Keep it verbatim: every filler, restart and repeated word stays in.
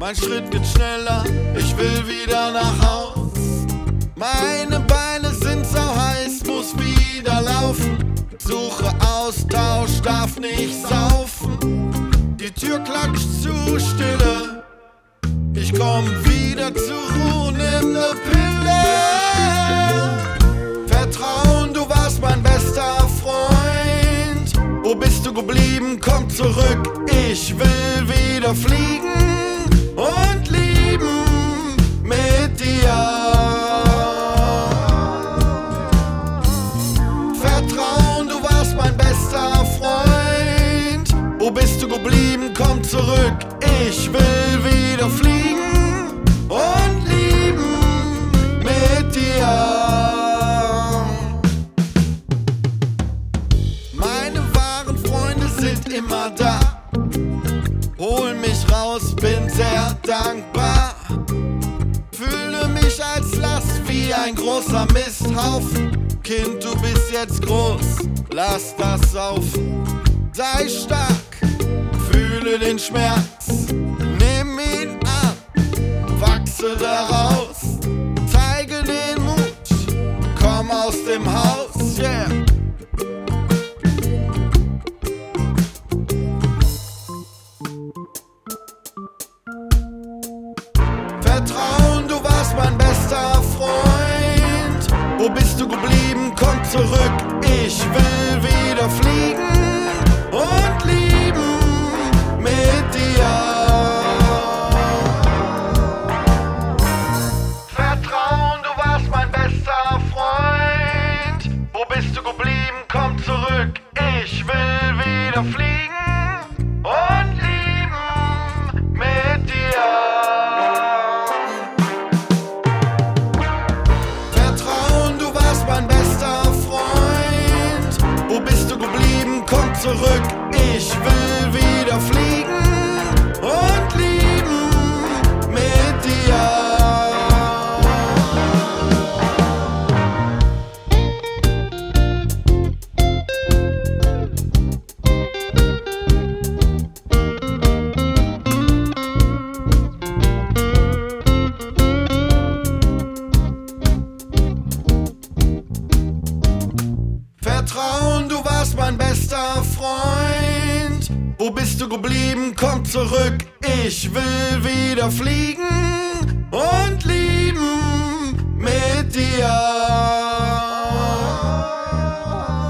Mein Schritt wird schneller, ich will wieder nach Haus. Meine Beine sind so heiß, muss wieder laufen. Suche Austausch, darf nicht saufen. Die Tür klatscht zu, Stille. Ich komm wieder zur Ruhe, nimm ne Pille. Vertrauen, du warst mein bester Freund. Wo bist du geblieben? Komm zurück, ich will wieder fliegen und lieben mit dir. Vertrauen, du warst mein bester Freund. Wo bist du geblieben? Komm zurück, ich will wieder fliegen und lieben mit dir. Meine wahren Freunde sind immer da. Hol mich raus, bin sehr dankbar. Fühle mich als Last wie ein großer Misthaufen. Kind, du bist jetzt groß, lass das saufen. Sei stark, fühle den Schmerz, nimm ihn an, wachse daraus. Zeige den Mut, komm aus dem Haus, yeah. Vertrauen, du warst mein bester Freund. Wo bist du geblieben? Komm zurück, ich will wieder fliegen und lieben mit dir. Vertrauen, du warst mein bester Freund. Wo bist du geblieben? Komm zurück, ich will wieder fliegen und lieben mit dir. Mein bester Freund, wo bist du geblieben? Komm zurück, ich will wieder fliegen und lieben mit dir. Vertrauen, du warst mein bester Freund. Wo bist du geblieben? Komm zurück, ich will wieder fliegen und lieben mit dir.